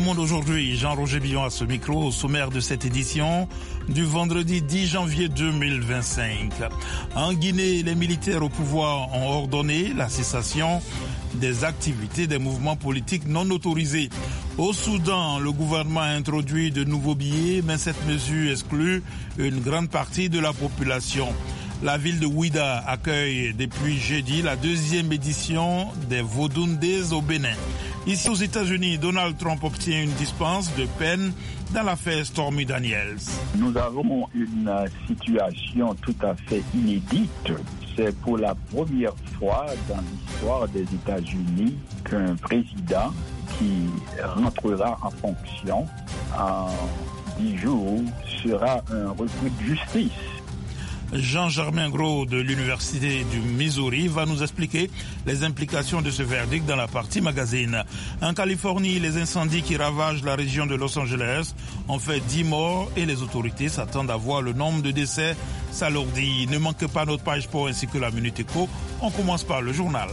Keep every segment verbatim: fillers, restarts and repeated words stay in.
Monde aujourd'hui, Jean-Roger Billon à ce micro, au sommaire de cette édition du vendredi dix janvier deux mille vingt-cinq. En Guinée, les militaires au pouvoir ont ordonné la cessation des activités des mouvements politiques non autorisés. Au Soudan, le gouvernement a introduit de nouveaux billets, mais cette mesure exclut une grande partie de la population. La ville de Ouidah accueille depuis jeudi la deuxième édition des Vodundes au Bénin. Ici aux États-Unis, Donald Trump obtient une dispense de peine dans l'affaire Stormy Daniels. Nous avons une situation tout à fait inédite. C'est pour la première fois dans l'histoire des États-Unis qu'un président qui rentrera en fonction en dix jours sera un recrue de justice. Jean-Germain Gros de l'Université du Missouri va nous expliquer les implications de ce verdict dans la partie magazine. En Californie, les incendies qui ravagent la région de Los Angeles ont fait dix morts et les autorités s'attendent à voir le nombre de décès s'alourdir. Ne manquez pas notre page sport ainsi que la Minute Éco. On commence par le journal.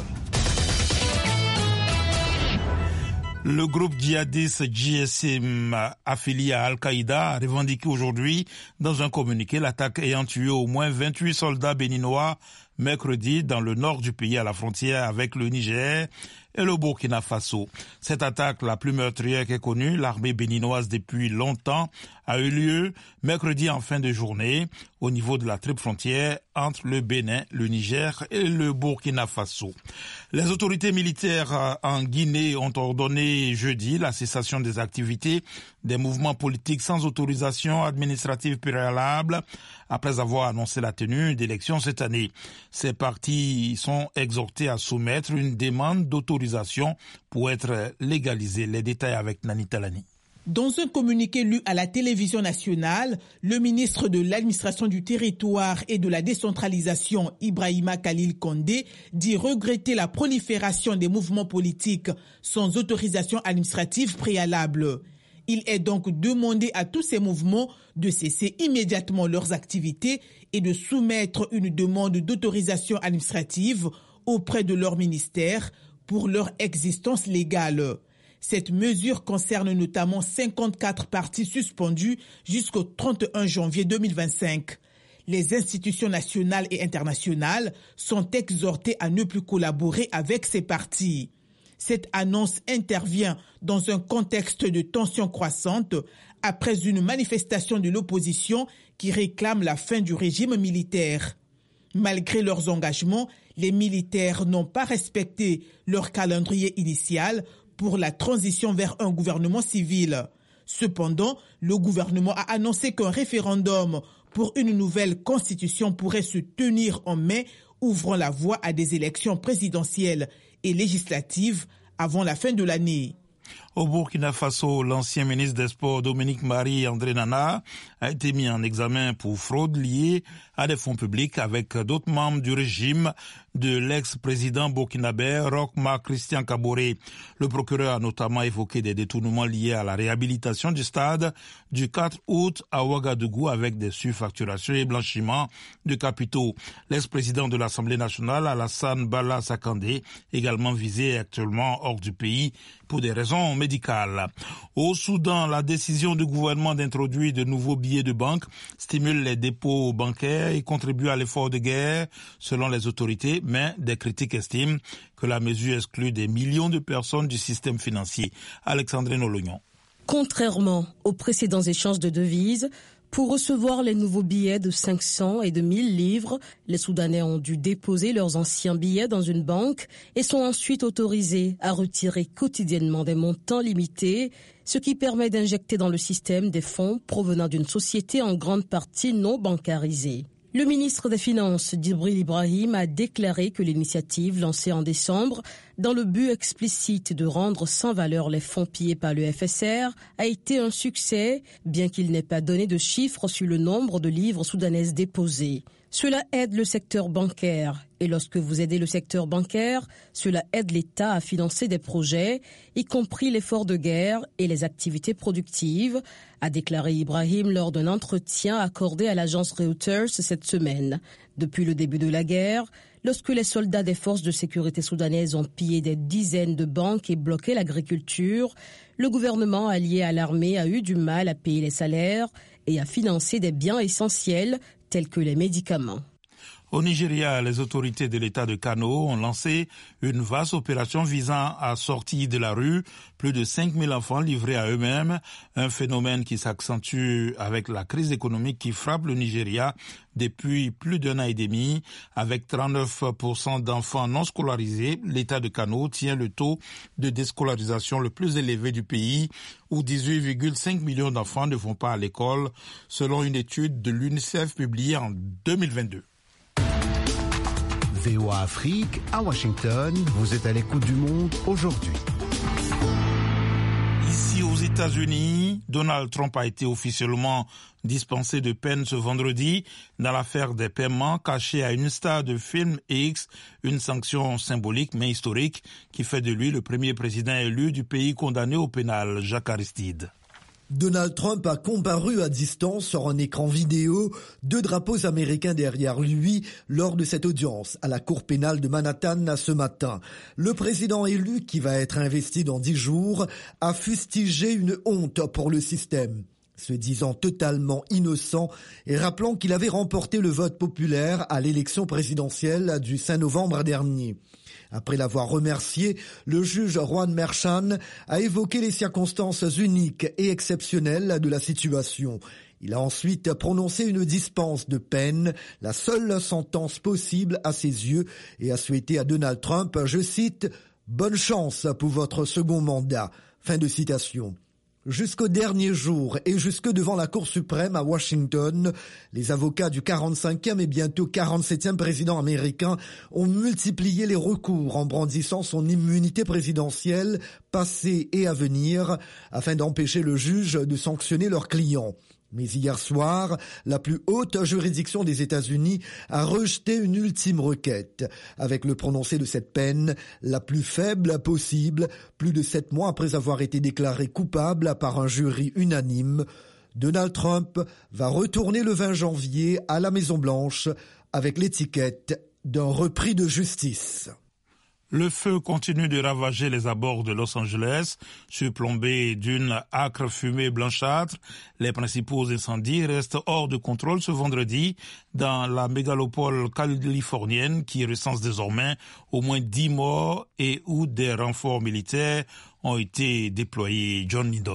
Le groupe djihadiste J S M affilié à Al-Qaïda a revendiqué aujourd'hui dans un communiqué l'attaque ayant tué au moins vingt-huit soldats béninois mercredi dans le nord du pays à la frontière avec le Niger et le Burkina Faso. Cette attaque, la plus meurtrière qu'ait connue l'armée béninoise depuis longtemps, a eu lieu mercredi en fin de journée au niveau de la triple frontière entre le Bénin, le Niger et le Burkina Faso. Les autorités militaires en Guinée ont ordonné jeudi la cessation des activités des mouvements politiques sans autorisation administrative préalable après avoir annoncé la tenue d'élections cette année. Ces partis sont exhortés à soumettre une demande d'autorisation pour être légalisés. Les détails avec Nani Talani. Dans un communiqué lu à la télévision nationale, le ministre de l'administration du territoire et de la décentralisation, Ibrahima Khalil Condé, dit regretter la prolifération des mouvements politiques sans autorisation administrative préalable. Il est donc demandé à tous ces mouvements de cesser immédiatement leurs activités et de soumettre une demande d'autorisation administrative auprès de leur ministère pour leur existence légale. Cette mesure concerne notamment cinquante-quatre partis suspendus jusqu'au trente et un janvier deux mille vingt-cinq. Les institutions nationales et internationales sont exhortées à ne plus collaborer avec ces partis. Cette annonce intervient dans un contexte de tension croissante après une manifestation de l'opposition qui réclame la fin du régime militaire. Malgré leurs engagements, les militaires n'ont pas respecté leur calendrier initial pour la transition vers un gouvernement civil. Cependant, le gouvernement a annoncé qu'un référendum pour une nouvelle constitution pourrait se tenir en mai, ouvrant la voie à des élections présidentielles et législatives avant la fin de l'année. Au Burkina Faso, l'ancien ministre des Sports Dominique Marie André Nana a été mis en examen pour fraude liée à des fonds publics avec d'autres membres du régime de l'ex-président burkinabé Roch Marc Christian Kaboré. Le procureur a notamment évoqué des détournements liés à la réhabilitation du stade du quatre août à Ouagadougou avec des surfacturations et blanchiments de capitaux. L'ex-président de l'Assemblée nationale, Alassane Bala Sakandé, également visé actuellement hors du pays pour des raisons médicales. Au Soudan, la décision du gouvernement d'introduire de nouveaux billets de banque stimule les dépôts bancaires et contribue à l'effort de guerre selon les autorités, mais des critiques estiment que la mesure exclut des millions de personnes du système financier. Alexandrine Olognon. Contrairement aux précédents échanges de devises, pour recevoir les nouveaux billets de cinq cents et de mille livres, les Soudanais ont dû déposer leurs anciens billets dans une banque et sont ensuite autorisés à retirer quotidiennement des montants limités, ce qui permet d'injecter dans le système des fonds provenant d'une société en grande partie non bancarisée. Le ministre des Finances, Djibril Ibrahim, a déclaré que l'initiative lancée en décembre, dans le but explicite de rendre sans valeur les fonds pillés par le F S R, a été un succès, bien qu'il n'ait pas donné de chiffres sur le nombre de livres soudanaises déposés. Cela aide le secteur bancaire. Et lorsque vous aidez le secteur bancaire, cela aide l'État à financer des projets, y compris l'effort de guerre et les activités productives, a déclaré Ibrahim lors d'un entretien accordé à l'agence Reuters cette semaine. Depuis le début de la guerre, lorsque les soldats des forces de sécurité soudanaises ont pillé des dizaines de banques et bloqué l'agriculture, le gouvernement allié à l'armée a eu du mal à payer les salaires et à financer des biens essentiels tels que les médicaments. Au Nigeria, les autorités de l'État de Kano ont lancé une vaste opération visant à sortir de la rue plus de cinq mille enfants livrés à eux-mêmes, un phénomène qui s'accentue avec la crise économique qui frappe le Nigeria depuis plus d'un an et demi. Avec trente-neuf pour cent d'enfants non scolarisés, l'État de Kano tient le taux de déscolarisation le plus élevé du pays, où dix-huit virgule cinq millions d'enfants ne vont pas à l'école, selon une étude de l'UNICEF publiée en deux mille vingt-deux. V O A Afrique, à Washington, vous êtes à l'écoute du monde aujourd'hui. Ici aux États-Unis, Donald Trump a été officiellement dispensé de peine ce vendredi dans l'affaire des paiements cachés à une star de film X, une sanction symbolique mais historique qui fait de lui le premier président élu du pays condamné au pénal. Jacques Aristide. Donald Trump a comparu à distance sur un écran vidéo, deux drapeaux américains derrière lui lors de cette audience à la cour pénale de Manhattan ce matin. Le président élu, qui va être investi dans dix jours, a fustigé une honte pour le système, se disant totalement innocent et rappelant qu'il avait remporté le vote populaire à l'élection présidentielle du cinq novembre dernier. Après l'avoir remercié, le juge Juan Merchan a évoqué les circonstances uniques et exceptionnelles de la situation. Il a ensuite prononcé une dispense de peine, la seule sentence possible à ses yeux, et a souhaité à Donald Trump, je cite, « Bonne chance pour votre second mandat ». Fin de citation. Jusqu'au dernier jour et jusque devant la Cour suprême à Washington, les avocats du quarante-cinquième et bientôt quarante-septième président américain ont multiplié les recours en brandissant son immunité présidentielle passée et à venir afin d'empêcher le juge de sanctionner leurs clients. Mais hier soir, la plus haute juridiction des États-Unis a rejeté une ultime requête, avec le prononcé de cette peine la plus faible possible, plus de sept mois après avoir été déclaré coupable par un jury unanime. Donald Trump va retourner le vingt janvier à la Maison-Blanche avec l'étiquette d'un repris de justice. Le feu continue de ravager les abords de Los Angeles, surplombé d'une âcre fumée blanchâtre. Les principaux incendies restent hors de contrôle ce vendredi dans la mégalopole californienne qui recense désormais au moins dix morts et où des renforts militaires ont été déployés. John Lydon.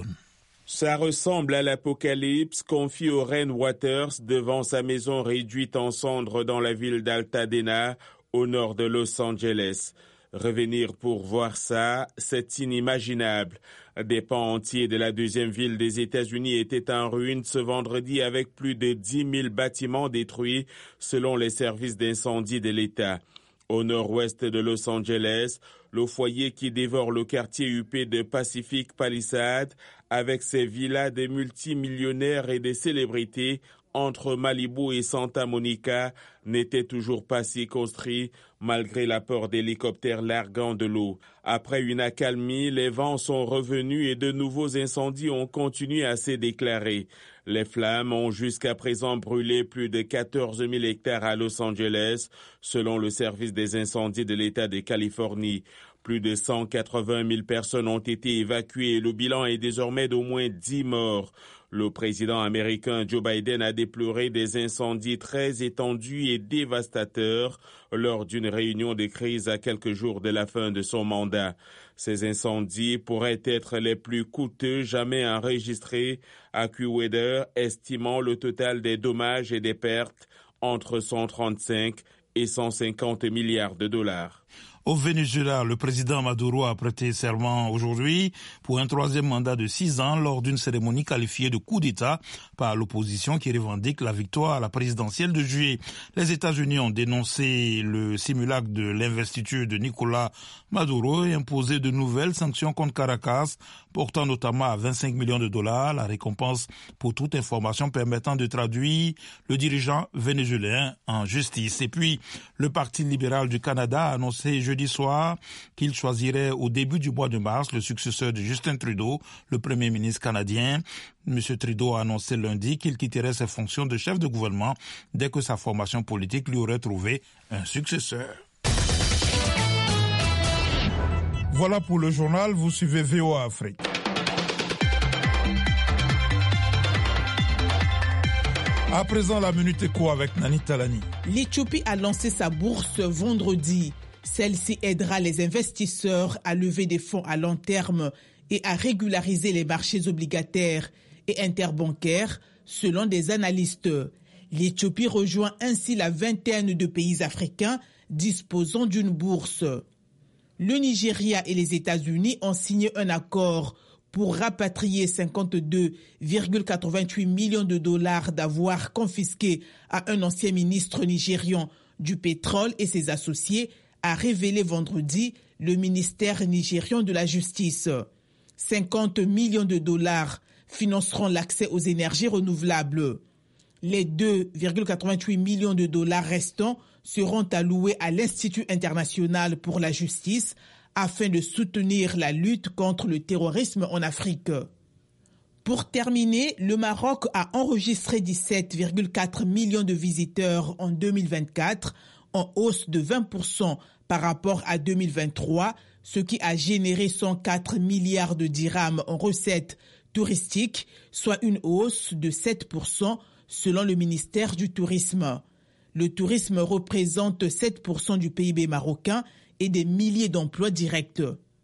Ça ressemble à l'apocalypse, confie Oren Waters devant sa maison réduite en cendres dans la ville d'Altadena, au nord de Los Angeles. Revenir pour voir ça, c'est inimaginable. Des pans entiers de la deuxième ville des États-Unis étaient en ruine ce vendredi avec plus de dix mille bâtiments détruits selon les services d'incendie de l'État. Au nord-ouest de Los Angeles, le foyer qui dévore le quartier huppé de Pacific Palisades avec ses villas de multimillionnaires et des célébrités entre Malibu et Santa Monica n'était toujours pas circonscrit malgré l'apport d'hélicoptères larguant de l'eau. Après une accalmie, les vents sont revenus et de nouveaux incendies ont continué à se déclarer. Les flammes ont jusqu'à présent brûlé plus de quatorze mille hectares à Los Angeles, selon le service des incendies de l'État de Californie. Plus de cent quatre-vingt mille personnes ont été évacuées et le bilan est désormais d'au moins dix morts. Le président américain Joe Biden a déploré des incendies très étendus et dévastateurs lors d'une réunion de crise à quelques jours de la fin de son mandat. Ces incendies pourraient être les plus coûteux jamais enregistrés, AccuWeather estimant le total des dommages et des pertes entre cent trente-cinq et cent cinquante milliards de dollars. Au Venezuela, le président Maduro a prêté serment aujourd'hui pour un troisième mandat de six ans lors d'une cérémonie qualifiée de coup d'État par l'opposition qui revendique la victoire à la présidentielle de juillet. Les États-Unis ont dénoncé le simulacre de l'investiture de Nicolás Maduro et imposé de nouvelles sanctions contre Caracas, portant notamment à vingt-cinq millions de dollars la récompense pour toute information permettant de traduire le dirigeant vénézuélien en justice. Et puis, le Parti libéral du Canada a annoncé annoncé jeudi soir qu'il choisirait au début du mois de mars le successeur de Justin Trudeau, le premier ministre canadien. M. Trudeau a annoncé lundi qu'il quitterait ses fonctions de chef de gouvernement dès que sa formation politique lui aurait trouvé un successeur. Voilà pour le journal, vous suivez V O A Afrique. À présent, la Minute Éco avec Nani Talani. L'Éthiopie a lancé sa bourse vendredi. Celle-ci aidera les investisseurs à lever des fonds à long terme et à régulariser les marchés obligataires et interbancaires, selon des analystes. L'Éthiopie rejoint ainsi la vingtaine de pays africains disposant d'une bourse. Le Nigeria et les États-Unis ont signé un accord pour rapatrier cinquante-deux virgule quatre-vingt-huit millions de dollars d'avoirs confisqués à un ancien ministre nigérian du pétrole et ses associés, a révélé vendredi le ministère nigérian de la Justice. cinquante millions de dollars financeront l'accès aux énergies renouvelables. Les deux virgule quatre-vingt-huit millions de dollars restants seront alloués à l'Institut international pour la justice afin de soutenir la lutte contre le terrorisme en Afrique. Pour terminer, le Maroc a enregistré dix-sept virgule quatre millions de visiteurs en deux mille vingt-quatre, en hausse de vingt pour cent par rapport à deux mille vingt-trois, ce qui a généré cent quatre milliards de dirhams en recettes touristiques, soit une hausse de sept pour cent selon le ministère du Tourisme. Le tourisme représente sept pour cent du P I B marocain et des milliers d'emplois directs.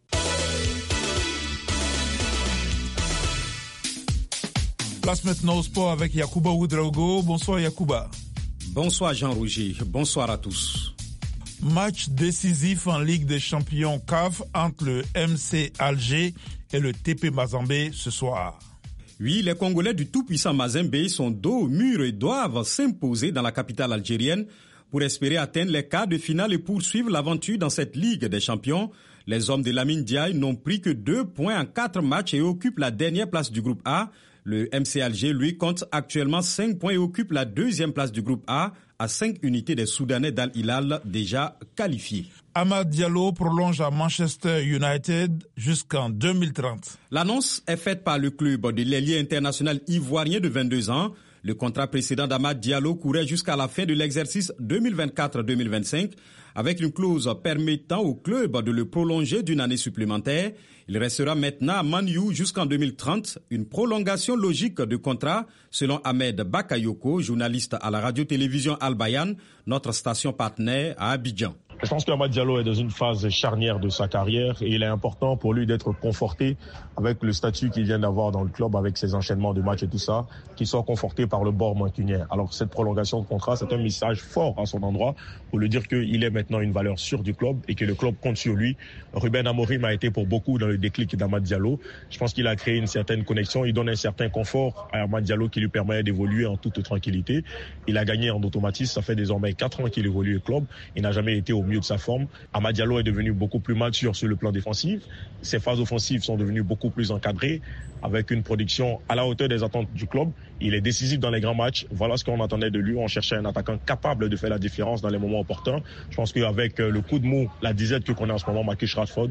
Place maintenant au sport avec Yacouba Ouedraogo. Bonsoir Yacouba. Bonsoir Jean-Roger, bonsoir à tous. Match décisif en Ligue des champions C A F entre le M C Alger et le T P Mazembe ce soir. Oui, les Congolais du tout-puissant Mazembe sont dos au mur et doivent s'imposer dans la capitale algérienne pour espérer atteindre les quarts de finale et poursuivre l'aventure dans cette Ligue des champions. Les hommes de Lamine Diaye n'ont pris que deux points en quatre matchs et occupent la dernière place du groupe A. Le M C Alger, lui, compte actuellement cinq points et occupe la deuxième place du groupe A à cinq unités des Soudanais d'Al Hilal déjà qualifiés. Amad Diallo prolonge à Manchester United jusqu'en deux mille trente. L'annonce est faite par le club de l'ailier international ivoirien de vingt-deux ans. Le contrat précédent d'Amad Diallo courait jusqu'à la fin de l'exercice deux mille vingt-quatre deux mille vingt-cinq avec une clause permettant au club de le prolonger d'une année supplémentaire. Il restera maintenant à Man U jusqu'en deux mille trente, une prolongation logique de contrat selon Ahmed Bakayoko, journaliste à la radio-télévision Al Bayan, notre station partenaire à Abidjan. Je pense qu'Amad Diallo est dans une phase charnière de sa carrière et il est important pour lui d'être conforté avec le statut qu'il vient d'avoir dans le club, avec ses enchaînements de matchs et tout ça, qu'il soit conforté par le bord mancunien. Alors cette prolongation de contrat, c'est un message fort à son endroit pour lui dire qu'il est maintenant une valeur sûre du club et que le club compte sur lui. Ruben Amorim a été pour beaucoup dans le déclic d'Amad Diallo. Je pense qu'il a créé une certaine connexion, il donne un certain confort à Amad Diallo qui lui permet d'évoluer en toute tranquillité. Il a gagné en automatisme, ça fait désormais quatre ans qu'il évolue au club. Il n'a jamais été au mieux de sa forme. Amad Diallo est devenu beaucoup plus mature sur le plan défensif. Ses phases offensives sont devenues beaucoup plus encadrées avec une production à la hauteur des attentes du club. Il est décisif dans les grands matchs. Voilà ce qu'on attendait de lui. On cherchait un attaquant capable de faire la différence dans les moments opportuns. Je pense qu'avec le coup de mou, la disette que connaît en ce moment Marcus Rashford,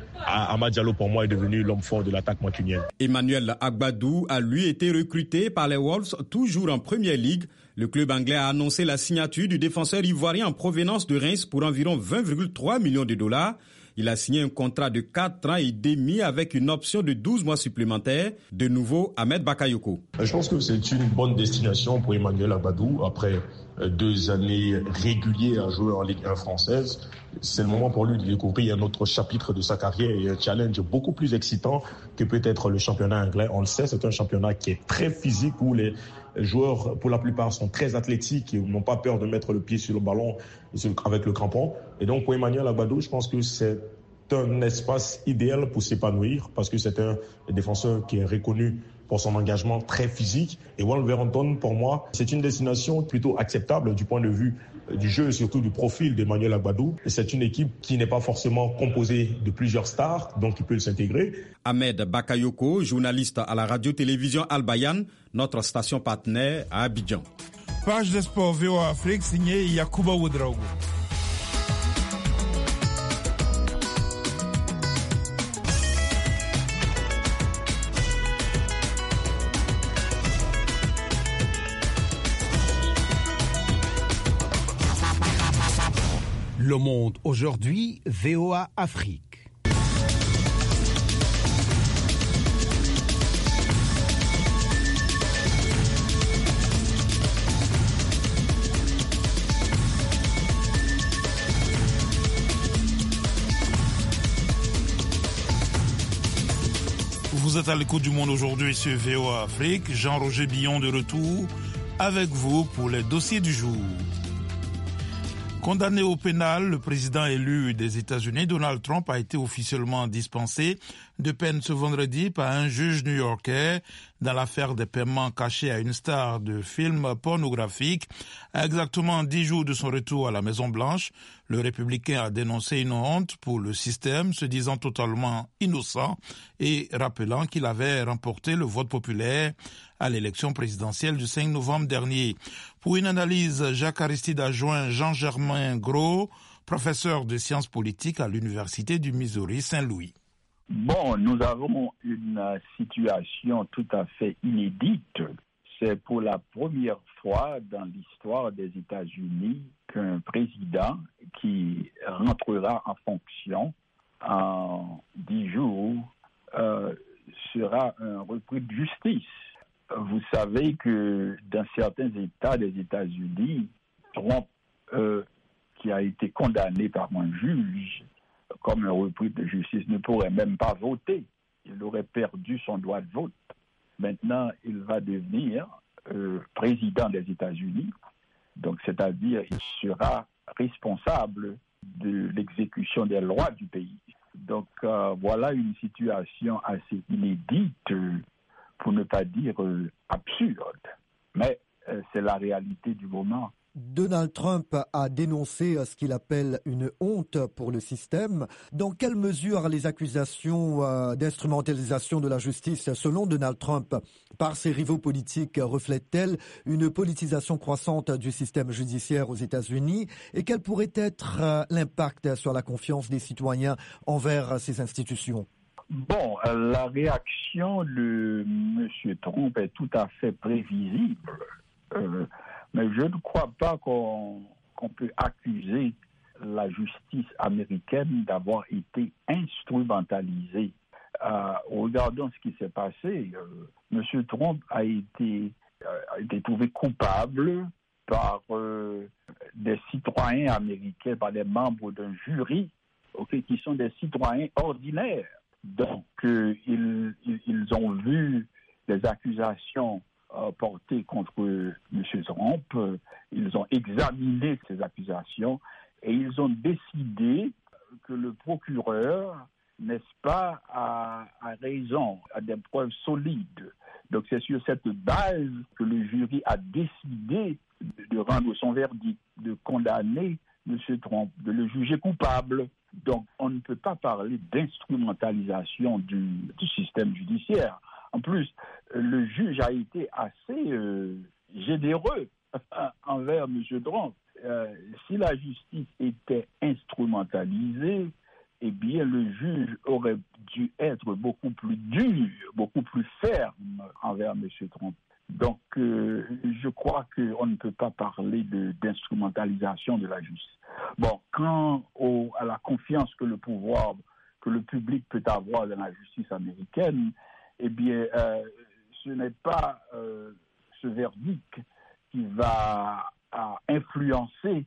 Amad Diallo pour moi est devenu l'homme fort de l'attaque mancunienne. Emmanuel Agbadou a lui été recruté par les Wolves, toujours en Premier League. Le club anglais a annoncé la signature du défenseur ivoirien en provenance de Reims pour environ vingt virgule trois millions de dollars. Il a signé un contrat de quatre ans et demi avec une option de douze mois supplémentaires. De nouveau, Ahmed Bakayoko. Je pense que c'est une bonne destination pour Emmanuel Agbadou après deux années régulières à jouer en Ligue un française. C'est le moment pour lui de découvrir un autre chapitre de sa carrière et un challenge beaucoup plus excitant que peut-être le championnat anglais. On le sait, c'est un championnat qui est très physique où les joueurs, pour la plupart, sont très athlétiques et n'ont pas peur de mettre le pied sur le ballon avec le crampon. Et donc, pour Emmanuel Agbadou, je pense que c'est un espace idéal pour s'épanouir parce que c'est un défenseur qui est reconnu pour son engagement très physique. Et Wolverhampton, pour moi, c'est une destination plutôt acceptable du point de vue du jeu et surtout du profil d'Emmanuel Agbadou. C'est une équipe qui n'est pas forcément composée de plusieurs stars, donc il peut s'intégrer. Ahmed Bakayoko, journaliste à la radio-télévision Al Bayan, notre station partenaire à Abidjan. Page des sports V O A Afrique, signée Yacouba Ouedraogo. Le Monde aujourd'hui, V O A Afrique. Vous êtes à l'écoute du Monde aujourd'hui sur V O A Afrique. Jean-Roger Billon de retour avec vous pour les dossiers du jour. Condamné au pénal, le président élu des États-Unis, Donald Trump, a été officiellement dispensé de peine ce vendredi par un juge new-yorkais dans l'affaire des paiements cachés à une star de films pornographiques. À exactement dix jours de son retour à la Maison-Blanche, le républicain a dénoncé une honte pour le système, se disant totalement innocent et rappelant qu'il avait remporté le vote populaire à l'élection présidentielle du cinq novembre dernier. Pour une analyse, Jacques Aristide a joint Jean-Germain Gros, professeur de sciences politiques à l'Université du Missouri Saint-Louis. Bon, nous avons une situation tout à fait inédite. C'est pour la première fois dans l'histoire des États-Unis qu'un président qui rentrera en fonction en dix jours euh, sera un repris de justice. Vous savez que dans certains États des États-Unis, Trump, euh, qui a été condamné par un juge comme un repris de justice, ne pourrait même pas voter. Il aurait perdu son droit de vote. Maintenant, il va devenir euh, président des États-Unis. Donc, c'est-à-dire, il sera responsable de l'exécution des lois du pays. Donc, euh, voilà une situation assez inédite, euh, pour ne pas dire euh, absurde. Mais euh, c'est la réalité du moment. Donald Trump a dénoncé ce qu'il appelle une honte pour le système. Dans quelle mesure les accusations euh, d'instrumentalisation de la justice, selon Donald Trump, par ses rivaux politiques, reflètent-elles une politisation croissante du système judiciaire aux États-Unis? Et quel pourrait être euh, l'impact sur la confiance des citoyens envers ces institutions? Bon, euh, la réaction de M. Trump est tout à fait prévisible. Euh, mais je ne crois pas qu'on, qu'on peut accuser la justice américaine d'avoir été instrumentalisée. Euh, regardons ce qui s'est passé. Euh, M. Trump a été, euh, a été trouvé coupable par euh, des citoyens américains, par des membres d'un jury, okay, qui sont des citoyens ordinaires. Donc, euh, ils, ils, ils ont vu des accusations euh, portées contre euh, M. Trump. Euh, ils ont examiné ces accusations et ils ont décidé que le procureur, n'est-ce pas, a, a raison, a des preuves solides. Donc, c'est sur cette base que le jury a décidé de, de rendre son verdict, de condamner M. Trump, de le juger coupable. Donc, on ne peut pas parler d'instrumentalisation du, du système judiciaire. En plus, le juge a été assez euh, généreux envers M. Trump. Euh, si la justice était instrumentalisée, eh bien, le juge aurait dû être beaucoup plus dur, beaucoup plus ferme envers M. Trump. Donc, euh, je crois qu'on ne peut pas parler de, d'instrumentalisation de la justice. Bon, quant au, à la confiance que le pouvoir, que le public peut avoir dans la justice américaine, eh bien, euh, ce n'est pas euh, ce verdict qui va à influencer,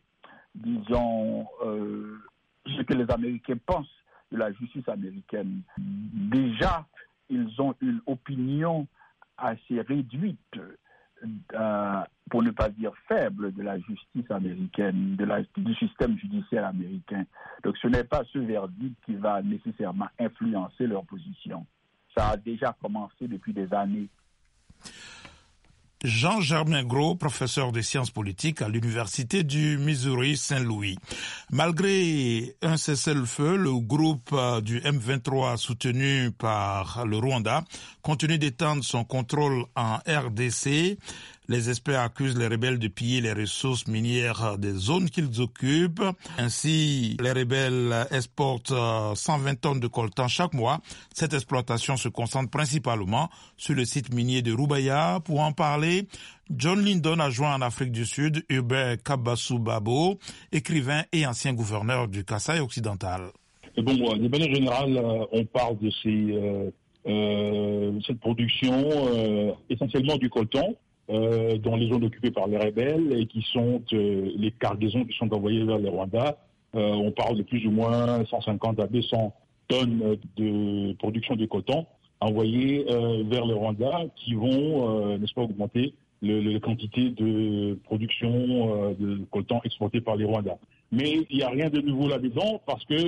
disons, euh, ce que les Américains pensent de la justice américaine. Déjà, ils ont une opinion assez réduite, euh, pour ne pas dire faible, de la justice américaine, de la, du système judiciaire américain. Donc ce n'est pas ce verdict qui va nécessairement influencer leur position. Ça a déjà commencé depuis des années. Jean-Germain Gros, professeur de sciences politiques à l'Université du Missouri Saint-Louis. Malgré un cessez-le-feu, le groupe du M vingt-trois soutenu par le Rwanda continue d'étendre son contrôle en R D C. Les experts accusent les rebelles de piller les ressources minières des zones qu'ils occupent. Ainsi, les rebelles exportent cent vingt tonnes de coltan chaque mois. Cette exploitation se concentre principalement sur le site minier de Roubaïa. Pour en parler, John Lindon a joint en Afrique du Sud Hubert Kabassou Babo, écrivain et ancien gouverneur du Kasaï occidental. Et bon, de manière générale, on parle de ces, euh, euh, cette production euh, essentiellement du coltan euh, dans les zones occupées par les rebelles et qui sont euh, les cargaisons qui sont envoyées vers le Rwanda. Euh, on parle de plus ou moins cent cinquante à deux cents tonnes de production de coltan envoyées euh, vers le Rwanda qui vont, euh, n'est-ce pas, augmenter le, le, la quantité de production euh, de coltan exportée par les Rwandais. Mais il n'y a rien de nouveau là-dedans parce que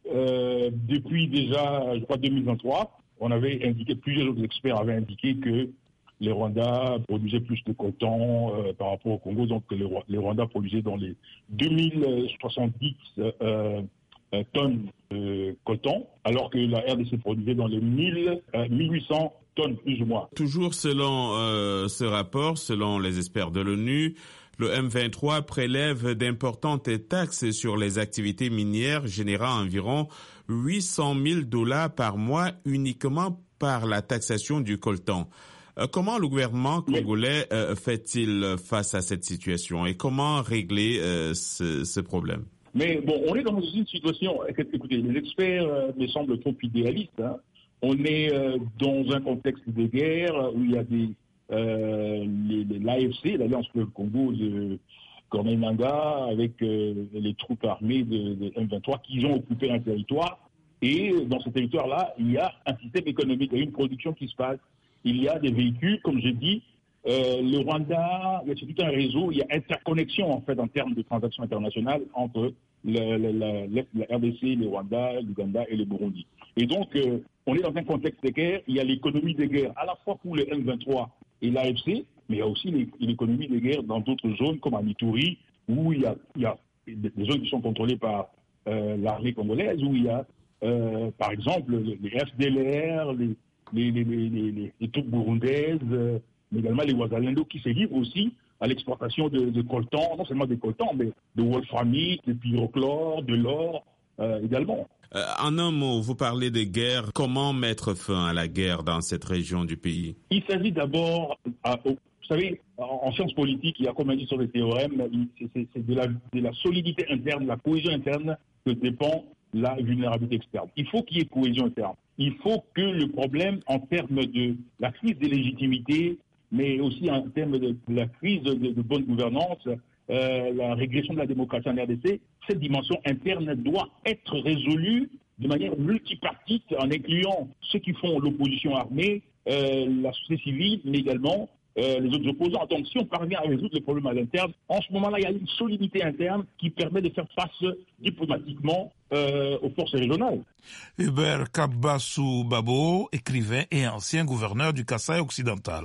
Euh, depuis déjà, je crois, deux mille vingt-trois, on avait indiqué, plusieurs autres experts avaient indiqué que les Rwandais produisaient plus de coltan euh, par rapport au Congo, donc les, les Rwandais produisaient dans les deux mille soixante-dix euh, euh, tonnes de coltan, alors que la R D C produisait dans les mille, euh, mille huit cents tonnes plus ou moins. Toujours selon euh, ce rapport, selon les experts de l'ONU, le M vingt-trois prélève d'importantes taxes sur les activités minières, générant environ huit cent mille dollars par mois uniquement par la taxation du coltan. Euh, comment le gouvernement congolais euh, fait-il face à cette situation et comment régler euh, ce, ce problème? Mais bon, on est dans une situation, écoutez, les experts euh, me semblent trop idéalistes. Hein. On est euh, dans un contexte de guerre où il y a des Euh, l'A F C, l'Alliance Fleuve Congo de Corneille Nangaa, avec euh, les troupes armées de, de M vingt-trois qui ont occupé un territoire. Et dans ce territoire-là, il y a un système économique, il y a une production qui se passe. Il y a des véhicules, comme j'ai dit. Euh, le Rwanda, c'est tout un réseau. Il y a interconnexion, en fait, en termes de transactions internationales entre le, le, le, la R D C, le Rwanda, l'Ouganda et le Burundi. Et donc, euh, on est dans un contexte de guerre. Il y a l'économie de guerre, à la fois pour le M vingt-trois et l'A F C, mais il y a aussi l'économie de guerre dans d'autres zones, comme à Ituri, où il y a, il y a des zones qui sont contrôlées par euh, l'armée congolaise, où il y a, euh, par exemple, les F D L R, les, les, les, les, les, les troupes burundaises, euh, mais également les Wazalendo qui se livrent aussi à l'exportation de, de coltan, non seulement des coltans, mais de wolframite, de pyrochlore, de l'or euh, également. Euh, en un mot, vous parlez de guerre. Comment mettre fin à la guerre dans cette région du pays? Il s'agit d'abord, à, au, vous savez, en, en sciences politiques, il y a comme on dit sur les théorèmes, c'est de la, de la solidité interne, de la cohésion interne que dépend la vulnérabilité externe. Il faut qu'il y ait cohésion interne. Il faut que le problème en termes de la crise de légitimité, mais aussi en termes de la crise de, de bonne gouvernance, Euh, la régression de la démocratie en R D C, cette dimension interne doit être résolue de manière multipartite en incluant ceux qui font l'opposition armée, euh, la société civile, mais également euh, les autres opposants. Donc si on parvient à résoudre le problème à l'interne, en ce moment-là, il y a une solidité interne qui permet de faire face diplomatiquement euh, aux forces régionales. Hubert Kabassou Babo, écrivain et ancien gouverneur du Kasaï occidental.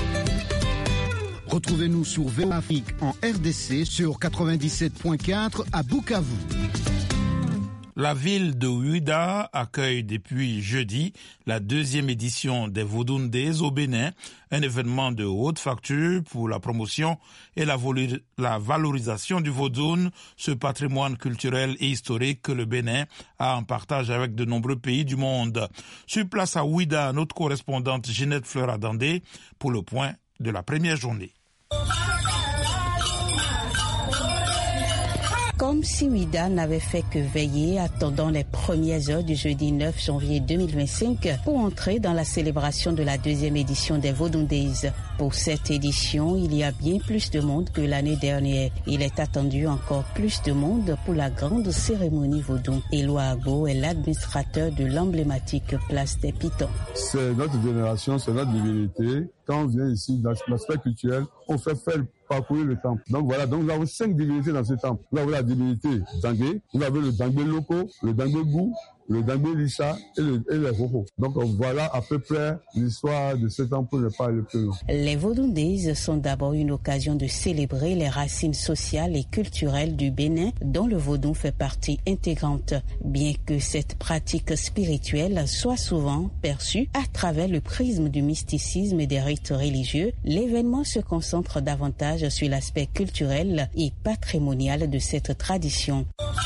Retrouvez-nous sur V O Afrique en R D C sur quatre-vingt-dix-sept point quatre à Bukavu. La ville de Ouida accueille depuis jeudi la deuxième édition des Vodundes au Bénin, un événement de haute facture pour la promotion et la, la valorisation du Vodun, ce patrimoine culturel et historique que le Bénin a en partage avec de nombreux pays du monde. Sur place à Ouida, notre correspondante Ginette Fleur-Adandé pour le point de la première journée. Comme si Ouida n'avait fait que veiller, attendant les premières heures du jeudi neuf janvier deux mille vingt-cinq pour entrer dans la célébration de la deuxième édition des Vodun Days. Pour cette édition, il y a bien plus de monde que l'année dernière. Il est attendu encore plus de monde pour la grande cérémonie Vodun. Éloi Agbo est l'administrateur de l'emblématique place des Pitons. C'est notre génération, c'est notre divinité. Quand on vient ici, dans l'aspect culturel, on fait faire parcourir le temple. Donc voilà, donc nous avons cinq divinités dans ce temple. Nous avons la divinité Dangé, nous avons le Dangé Loko, le Dangé Gou, le Dangbe Lisha et, le, et les Roro. Donc voilà à peu près l'histoire de ce temps pour ne pas aller plus loin. Les Vodou Days sont d'abord une occasion de célébrer les racines sociales et culturelles du Bénin dont le vaudou fait partie intégrante. Bien que cette pratique spirituelle soit souvent perçue à travers le prisme du mysticisme et des rites religieux, l'événement se concentre davantage sur l'aspect culturel et patrimonial de cette tradition.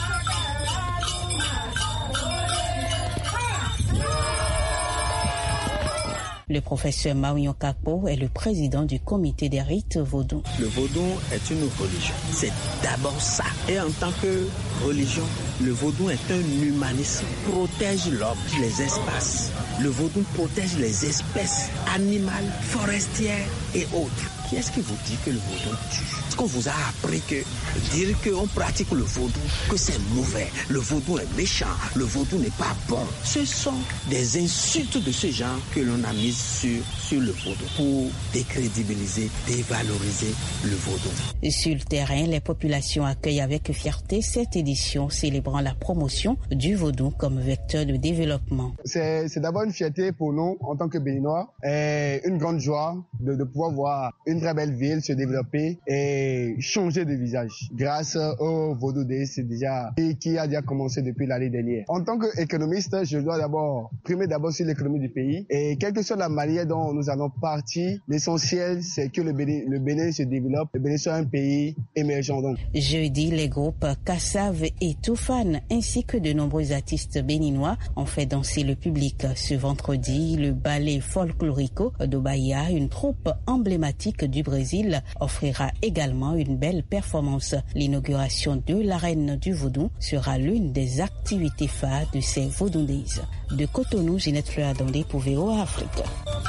Le professeur Maouyon Kakpo est le président du comité des rites vaudou. Le vaudou est une religion. C'est d'abord ça. Et en tant que religion, le vaudou est un humanisme. Protège l'homme, les espaces. Le vaudou protège les espèces animales, forestières et autres. Qui est-ce qui vous dit que le vaudou tue? Est-ce qu'on vous a appris que dire qu'on pratique le vaudou, que c'est mauvais, le vaudou est méchant, le vaudou n'est pas bon? Ce sont des insultes de ce genre que l'on a mises sur, sur le vaudou pour décrédibiliser, dévaloriser le vaudou. Sur le terrain, les populations accueillent avec fierté cette édition célébrant la promotion du vaudou comme vecteur de développement. C'est, c'est d'abord une fierté pour nous en tant que Béninois et une grande joie de, de pouvoir voir une très belle ville se développer et changer de visage grâce au Vodou Day, c'est déjà et qui a déjà commencé depuis l'année dernière. En tant qu'économiste, je dois d'abord primer d'abord sur l'économie du pays et quelle que soit la manière dont nous allons partir, l'essentiel c'est que le Bénin, le Bénin se développe, le Bénin soit un pays émergent. Donc. Jeudi, les groupes Kassav et Toufan ainsi que de nombreux artistes béninois ont fait danser le public. Ce vendredi, le ballet folklorico d'Obaya, une troupe emblématique du Brésil, offrira également une belle performance. L'inauguration de l'arène du vaudou sera l'une des activités phares de ces Vodou Days. De Cotonou, Ginette Fleur-Adondé pour V O A Afrique.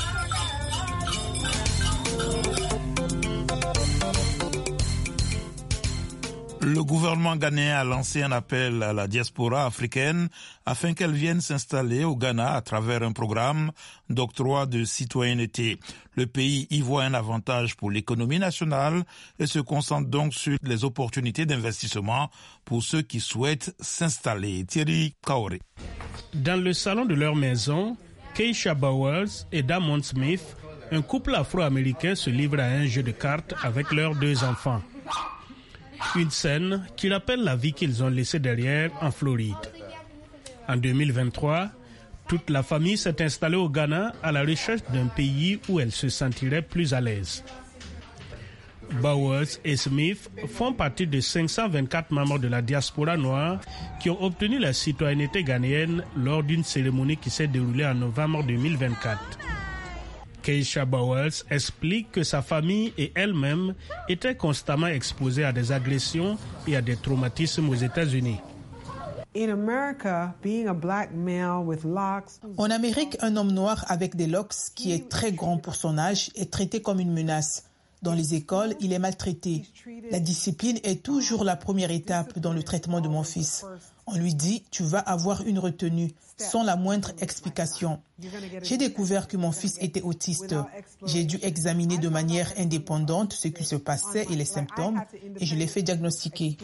Le gouvernement ghanéen a lancé un appel à la diaspora africaine afin qu'elle vienne s'installer au Ghana à travers un programme d'octroi de citoyenneté. Le pays y voit un avantage pour l'économie nationale et se concentre donc sur les opportunités d'investissement pour ceux qui souhaitent s'installer. Thierry Kaoré. Dans le salon de leur maison, Keisha Bowers et Damon Smith, un couple afro-américain se livre à un jeu de cartes avec leurs deux enfants. Une scène qui rappelle la vie qu'ils ont laissée derrière en Floride. En deux mille vingt-trois, toute la famille s'est installée au Ghana à la recherche d'un pays où elle se sentirait plus à l'aise. Bowers et Smith font partie de cinq cent vingt-quatre membres de la diaspora noire qui ont obtenu la citoyenneté ghanéenne lors d'une cérémonie qui s'est déroulée en novembre deux mille vingt-quatre. Keisha Bowers explique que sa famille et elle-même étaient constamment exposées à des agressions et à des traumatismes aux États-Unis. En Amérique, un homme noir avec des locks qui est très grand pour son âge est traité comme une menace. Dans les écoles, il est maltraité. La discipline est toujours la première étape dans le traitement de mon fils. On lui dit « tu vas avoir une retenue » sans la moindre explication. J'ai découvert que mon fils était autiste. J'ai dû examiner de manière indépendante ce qui se passait et les symptômes et je l'ai fait diagnostiquer.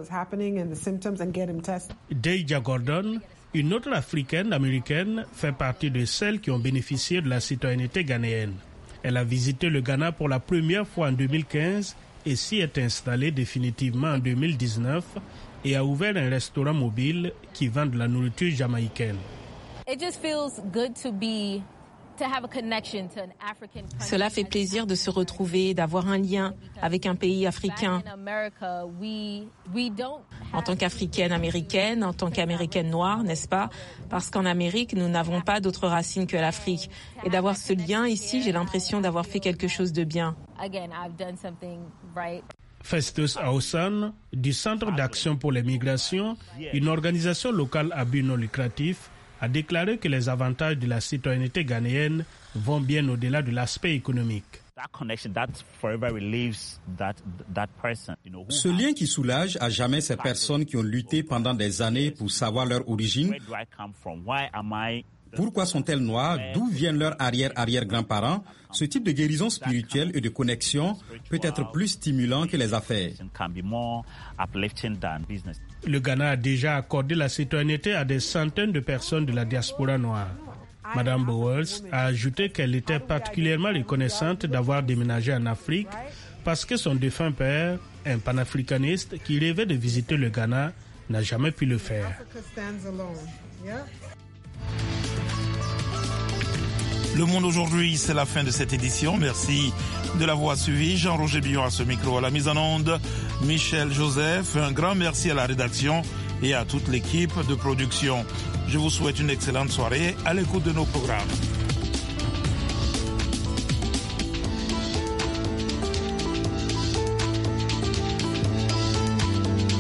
Deja Gordon, une autre africaine américaine, fait partie de celles qui ont bénéficié de la citoyenneté ghanéenne. Elle a visité le Ghana pour la première fois en deux mille quinze et s'y est installée définitivement en deux mille dix-neuf et a ouvert un restaurant mobile qui vend de la nourriture jamaïcaine. Cela fait plaisir de se retrouver, d'avoir un lien avec un pays africain. En tant qu'Africaine américaine, en tant qu'Américaine noire, n'est-ce pas? Parce qu'en Amérique, nous n'avons pas d'autres racines que l'Afrique. Et d'avoir ce lien ici, j'ai l'impression d'avoir fait quelque chose de bien. Festus Aosan, du Centre d'action pour les migrations, une organisation locale à but non lucratif, a déclaré que les avantages de la citoyenneté ghanéenne vont bien au-delà de l'aspect économique. Ce lien qui soulage à jamais ces personnes qui ont lutté pendant des années pour savoir leur origine, Pourquoi sont-elles noires? D'où viennent leurs arrière-arrière-grands-parents? Ce type de guérison spirituelle et de connexion peut être plus stimulant que les affaires. Le Ghana a déjà accordé la citoyenneté à des centaines de personnes de la diaspora noire. Madame Bowles a ajouté qu'elle était particulièrement reconnaissante d'avoir déménagé en Afrique parce que son défunt père, un panafricaniste qui rêvait de visiter le Ghana, n'a jamais pu le faire. Le Monde aujourd'hui, c'est la fin de cette édition. Merci de l'avoir suivi. Jean-Roger Billon à ce micro, à la mise en onde, Michel Joseph. Un grand merci à la rédaction et à toute l'équipe de production. Je vous souhaite une excellente soirée à l'écoute de nos programmes.